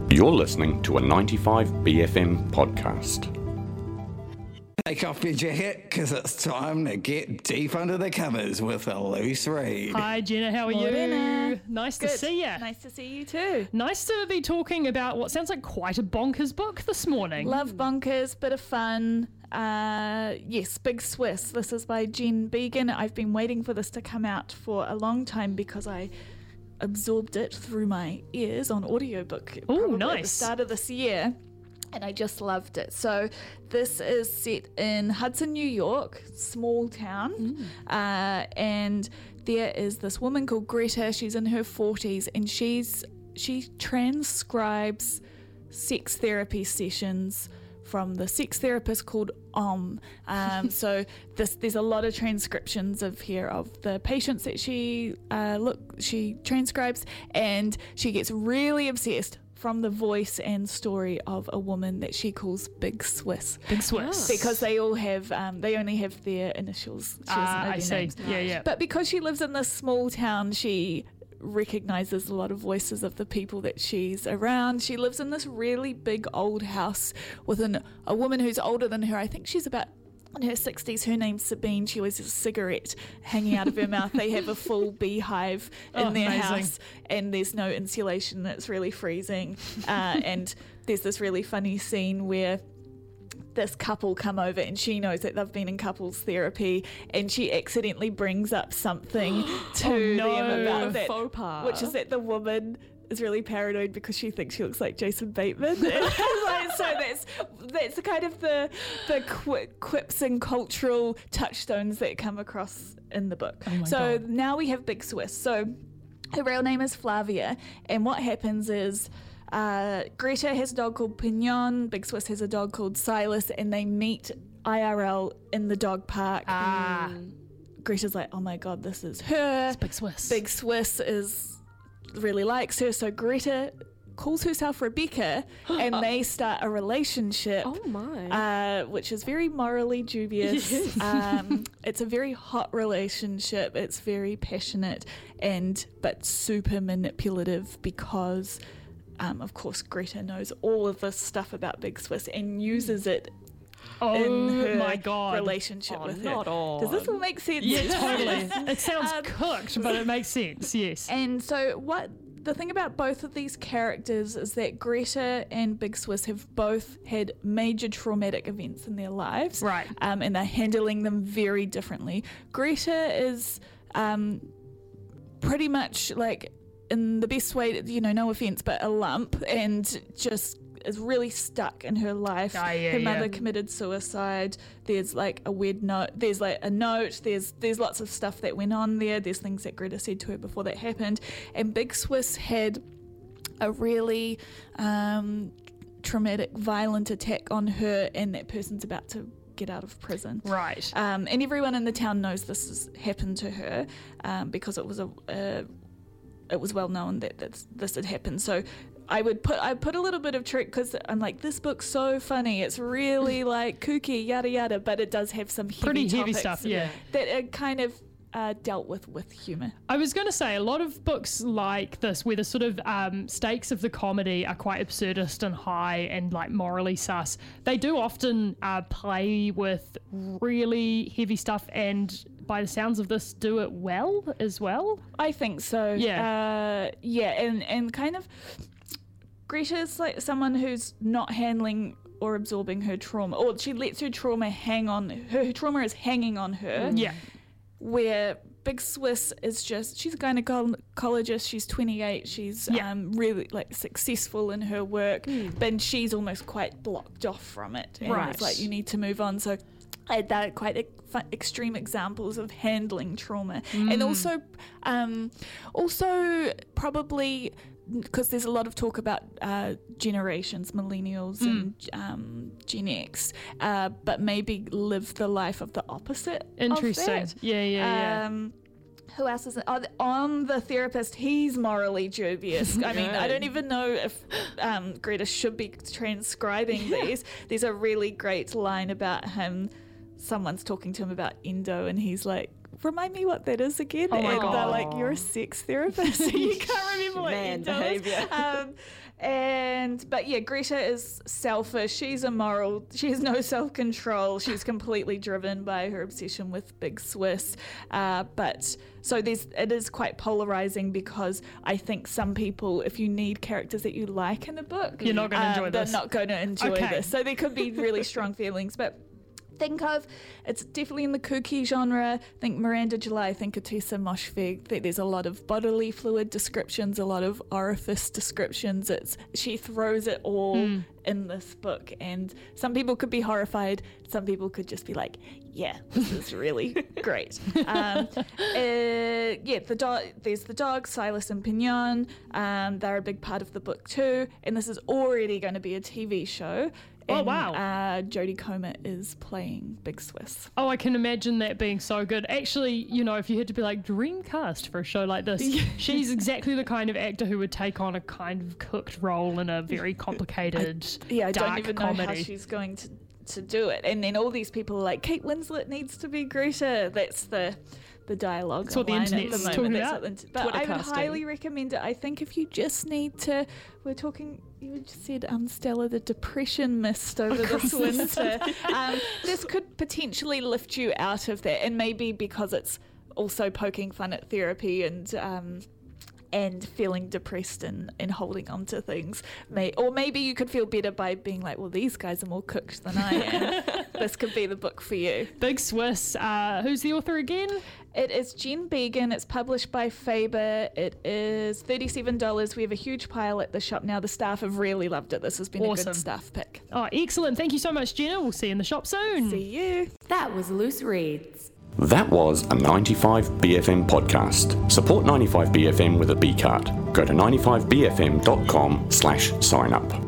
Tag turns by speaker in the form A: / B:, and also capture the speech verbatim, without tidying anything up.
A: You're listening to a ninety-five B F M podcast.
B: Take off your jacket, because it's time to get deep under the covers with a loose read.
C: Hi, Jenna. How are
D: Morena.
C: you? Nice
D: Good.
C: to see you.
D: Nice to see you too.
C: Nice to be talking about what sounds like quite a bonkers book this morning.
D: Love bonkers, bit of fun. Uh, yes, Big Swiss. This is by Jen Beagin. I've been waiting for this to come out for a long time because I absorbed it through my ears on audiobook
C: Ooh,
D: probably at the
C: nice.
D: start of this year. And I just loved it. So this is set in Hudson, New York, small town.
C: Mm.
D: Uh, and there is this woman called Greta. She's in her forties and she's she transcribes sex therapy sessions from the sex therapist called Om. Um, so this, there's a lot of transcriptions of here of the patients that she uh, look she transcribes, and she gets really obsessed from the voice and story of a woman that she calls Big Swiss.
C: Big Swiss.
D: Because they all have, um, they only have their initials. She doesn't
C: Ah,
D: know
C: I
D: their
C: see.
D: names.
C: Yeah, yeah.
D: But because she lives in this small town, she recognizes a lot of voices of the people that she's around. She lives in this really big old house with an, a woman who's older than her. I think she's about in her sixties. Her name's Sabine. She always has a cigarette hanging out of her mouth. They have a full beehive in
C: Oh,
D: their
C: amazing.
D: house, and there's no insulation. It's really freezing. Uh, and there's this really funny scene where this couple come over and she knows that they've been in couples therapy, and she accidentally brings up something to
C: Oh, no.
D: them about that,
E: Faux pas.
D: which is that the woman is really paranoid because she thinks she looks like Jason Bateman. Like, so that's that's the kind of the the qu- quips and cultural touchstones that come across in the book.
C: Oh my
D: so
C: God.
D: now we have Big Swiss. So her real name is Flavia, and what happens is uh, Greta has a dog called Pignon, Big Swiss has a dog called Silas, and they meet I R L in the dog park.
C: Ah,
D: Greta's like, oh my God, this is her.
C: Big Swiss.
D: Big Swiss is really likes her, so Greta calls herself Rebecca, and they start a relationship.
E: Oh my.
D: Uh, which is very morally dubious.
E: Yes.
D: Um, it's a very hot relationship. It's very passionate and but super manipulative because, um, of course, Greta knows all of this stuff about Big Swiss and uses it
C: Oh
D: in her
C: my God.
D: relationship
E: Oh,
D: with her.
E: not on.
D: Does this all make sense?
C: Yeah, totally. It sounds
D: Um,
C: cooked, but it makes sense. Yes.
D: And so what the thing about both of these characters is that Greta and Big Swiss have both had major traumatic events in their lives.
C: Right.
D: Um, and they're handling them very differently. Greta is um, pretty much like, in the best way, you know, no offense, but a lump, and just is really stuck in her life.
C: Ah, yeah,
D: her
C: yeah.
D: mother committed suicide. There's like a weird note. There's like a note. There's there's lots of stuff that went on there. There's things that Greta said to her before that happened. And Big Swiss had a really um, traumatic, violent attack on her, and that person's about to get out of prison.
C: Right.
D: Um, and everyone in the town knows this has happened to her um, because it was a, a it was well known that that's, this had happened. So I would put I put a little bit of trick because I'm like, this book's so funny. It's really like kooky, yada yada, but it does have some heavy
C: Pretty heavy
D: topics
C: stuff, yeah.
D: that are kind of uh, dealt with with humour.
C: I was going to say, a lot of books like this, where the sort of um, stakes of the comedy are quite absurdist and high and like morally sus, they do often uh, play with really heavy stuff, and by the sounds of this, do it well as well.
D: I think so.
C: Yeah.
D: Uh, yeah, and, and kind of Greta's like someone who's not handling or absorbing her trauma, or she lets her trauma hang on, her, her trauma is hanging on her.
C: Yeah.
D: Where Big Swiss is just, she's a gynecologist, she's twenty-eight, she's
C: Yeah.
D: um, really like successful in her work, but she's almost quite blocked off from it. And
C: Right.
D: it's like, you need to move on. So I had that quite e- fun, extreme examples of handling trauma. And also, um, also probably, because there's a lot of talk about uh, generations, millennials and um, Gen X, uh, but maybe live the life of the opposite.
C: Interesting.
D: Of that.
C: Yeah, yeah, yeah.
D: Um, who else is it? Oh, the- on the therapist, he's morally dubious. I mean, I don't even know if um, Greta should be transcribing these. There's a really great line about him. Someone's talking to him about endo, and he's like, remind me what that is again.
C: Oh my
D: and
C: God.
D: they're like, you're a sex therapist. You can't remember what
E: Man
D: endo is.
E: behaviour.
D: Um, And but yeah, Greta is selfish. She's immoral. She has no self-control. She's completely driven by her obsession with Big Swiss. Uh, but so there's it is quite polarizing because I think some people, if you need characters that you like in a book,
C: You're not going to
D: um,
C: enjoy this.
D: They're not going to enjoy
C: Okay.
D: this. So there could be really strong feelings, but. Think of, it's definitely in the kooky genre. Think Miranda July, think Atessa Moshfegh. Think there's a lot of bodily fluid descriptions, a lot of orifice descriptions. It's she throws it all mm. in this book, and some people could be horrified. Some people could just be like, "Yeah, this is really great." Um, uh, yeah, the dog. There's the dog, Silas and Pignon. Um, they're a big part of the book too, and this is already going to be a T V show.
C: Oh,
D: And,
C: wow.
D: Uh, Jodie Comer is playing Big Swiss.
C: Oh, I can imagine that being so good. Actually, you know, if you had to be like dream cast for a show like this, she's exactly the kind of actor who would take on a kind of cooked role in a very complicated,
D: I, yeah, I
C: dark
D: don't even
C: comedy.
D: know how she's going to, to do it. And then all these people are like, Kate Winslet needs to be Greta. That's the the dialogue.
C: That's what the
D: online at
C: internet's
D: the
C: talking
D: moment. That's
C: about.
D: what the inter- but
E: Twitter
D: I would
E: casting.
D: highly recommend it. I think if you just need to, we're talking, you just said, um, Stella, the depression mist over this winter. um, this could potentially lift you out of that, and maybe because it's also poking fun at therapy and um, and feeling depressed and, and holding on to things. May, or maybe you could feel better by being like, well, these guys are more cooked than I am. This could be the book for you.
C: Big Swiss. Uh, who's the author again?
D: It is Jen Began. It's published by Faber. It is thirty-seven dollars. We have a huge pile at the shop now. The staff have really loved it. This has been
C: Awesome.
D: a good staff pick.
C: Oh, excellent. Thank you so much, Jenna. We'll see you in the shop soon.
D: See you.
F: That was Loose Reads.
A: That was a ninety-five B F M podcast. Support ninety-five B F M with a B card. Go to ninety-five B F M dot com slash sign up.